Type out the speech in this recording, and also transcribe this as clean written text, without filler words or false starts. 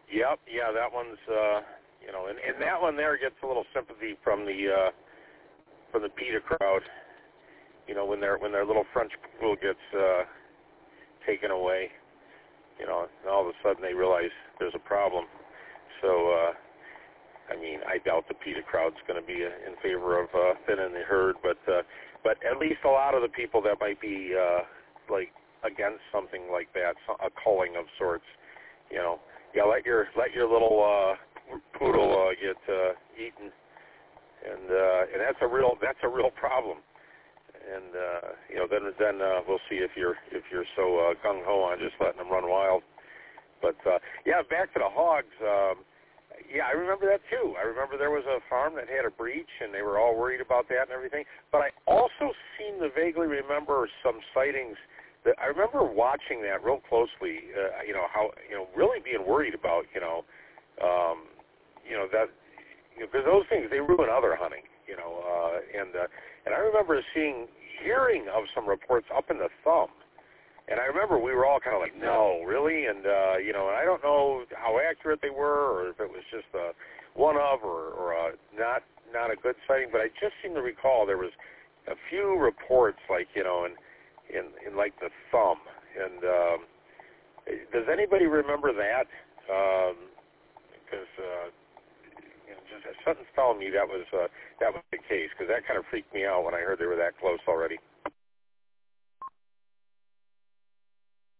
Yep, yeah, that one's, and that one there gets a little sympathy from the PETA crowd. When their little French poodle gets taken away, and all of a sudden they realize there's a problem. So, I doubt the PETA crowd's going to be in favor of thinning the herd, but at least a lot of the people that might be against something like that, a culling of sorts, let your little poodle get eaten, and that's a real problem. And then we'll see if you're so gung ho on just letting them run wild. But back to the hogs. I remember that too. I remember there was a farm that had a breach, and they were all worried about that and everything. But I also seem to vaguely remember some sightings that I remember watching that real closely. How really being worried about that because those things, they ruin other hunting. And I remember hearing of some reports up in the Thumb. And I remember we were all kind of like, no, really? And, and I don't know how accurate they were or if it was just a one-of or not a good sighting, but I just seem to recall there was a few reports in like the Thumb. And does anybody remember that? Because just something's telling me that was the case, because that kind of freaked me out when I heard they were that close already.